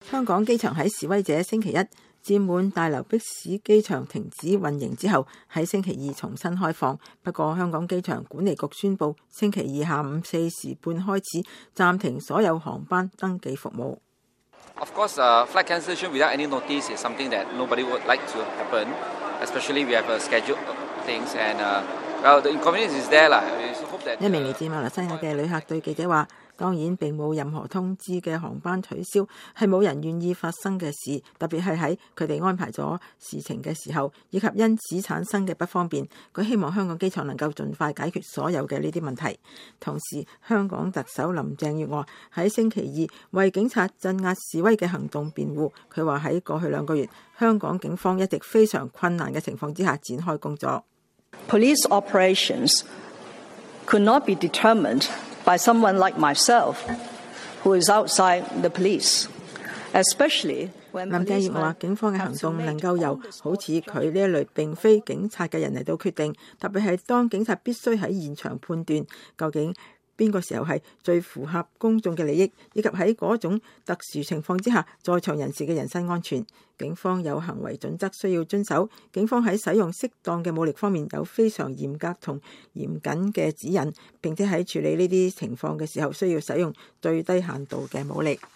香港機場喺示威者星期一佔滿大樓，迫使機場停止運營之後，喺星期二重新開放。不過，香港機場管理局宣布，星期二下午4時半開始暫停所有航班登記服務。 Of course, flight cancellation without any notice is something that nobody would like to happen. Especially we have scheduled things, and well, the inconvenience is there lah. 一名嚟自馬來西亞嘅旅客對記者話：當然並冇任何通知嘅航班取消，係冇人願意發生嘅事，特別係喺佢哋安排咗事情嘅時候，以及因此產生嘅不方便。佢希望香港機場能夠盡快解決所有嘅呢啲問題。同時，香港特首林鄭月娥喺星期二為警察鎮壓示威嘅行動辯護。佢話喺過去2個月，香港警方一直非常困難嘅情況之下展開工作。 Police operations could not be determined by someone like myself, who is outside the police, especially when 林鄭月娥話：警方嘅行動能夠由好似佢呢一類並非警察嘅人嚟到決定，特別係當警察必須喺現場判斷究竟邊個時候係最符合公眾嘅利益，以及喺嗰種特殊情況之下，在場人士嘅人身安全。警方有行為準則需要遵守，警方喺使用適當嘅武力方面有非常嚴格同嚴謹嘅指引，並且喺處理呢啲情況嘅時候需要使用最低限度嘅武力。